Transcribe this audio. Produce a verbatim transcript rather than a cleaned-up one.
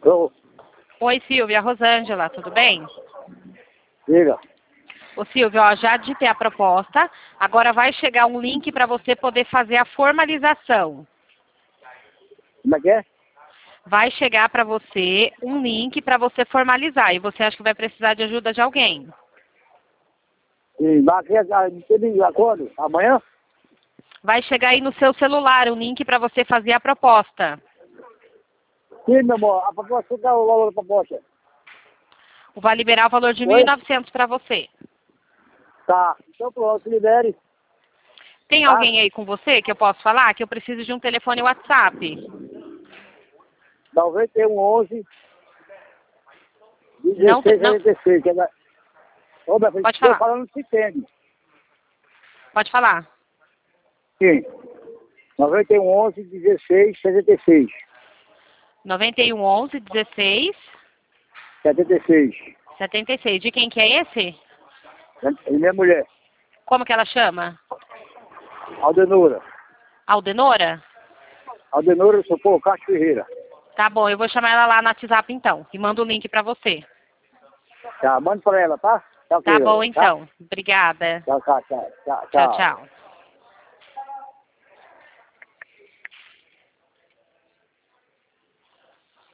Tô. Oi, Silvia, Rosângela, tudo bem? Diga. Ô, Silvia, ó, já digitei a proposta, agora vai chegar um link para você poder fazer a formalização. Como é que é? Vai chegar para você um link para você formalizar e você acha que vai precisar de ajuda de alguém. E daqui a quando? Amanhã? Vai chegar aí no seu celular um link para você fazer a proposta. Sim, meu amor. A proposta dá o valor da proposta. Vai liberar o valor de mil Oi? e novecentos para você. Tá. Então pronto, libere. Tem Tá? alguém aí com você que eu posso falar? Que eu preciso de um telefone WhatsApp. noventa e um, onze, Não, te- dezesseis, não, setenta e seis. Que é da... Ô, minha filha, pode estou falar, falando se entende. pode falar. Sim. noventa e um, onze, dezesseis, setenta e seis. noventa e um, onze, dezesseis, setenta e seis. setenta e seis. De quem que é esse? E minha mulher, Como que ela chama? Aldenora. Aldenora? Aldenora Socorro Castro Ferreira. Tá bom, eu vou chamar ela lá no WhatsApp então. E mando o link pra você. Tá, manda pra ela, tá? Tchau, Tá querida. bom Tá? então. Obrigada. Tchau, tchau, tchau, tchau. Tchau, tchau. tchau.